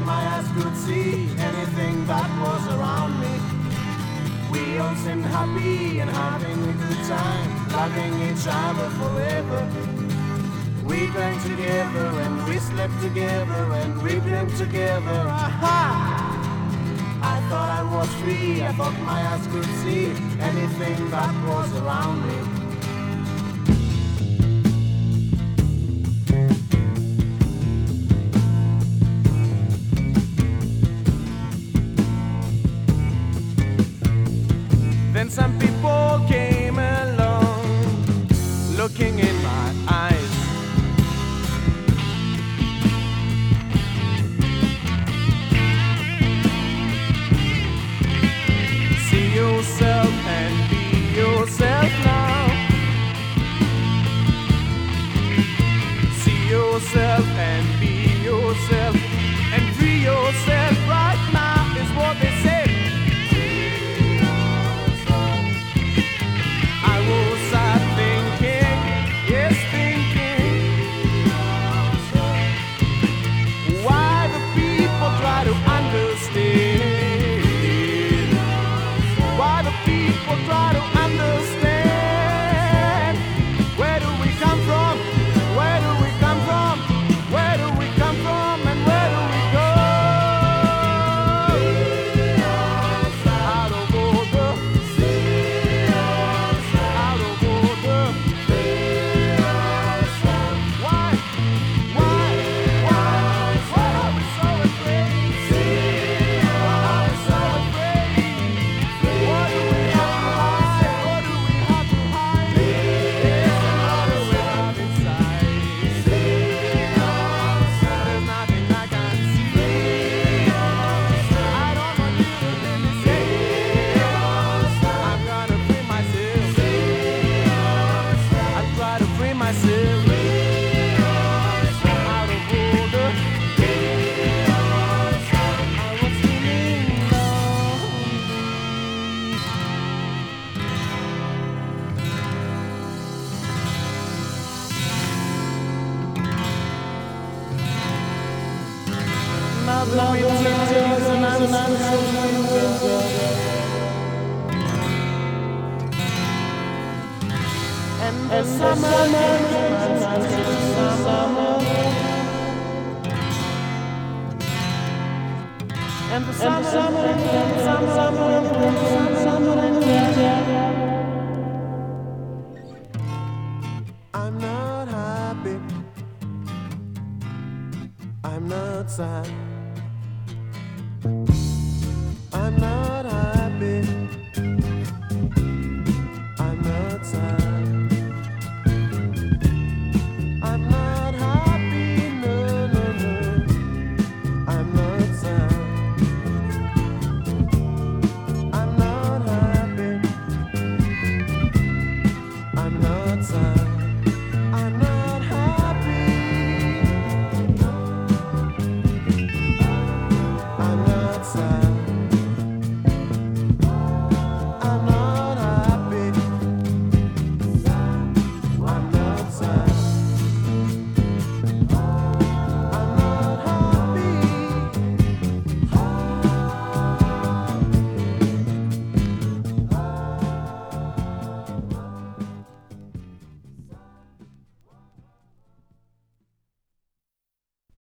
my eyes could see anything that was around me. We all seemed happy and having a good time, loving each other forever. We drank together and we slept together and we dreamed together. Aha! I thought I was free, I thought my eyes could see anything that was around me. Then some people came along, looking in my eyes. See yourself and be yourself now. See yourself and be yourself and free yourself right now is what they say. And the summer I'm not happy, I'm not sad.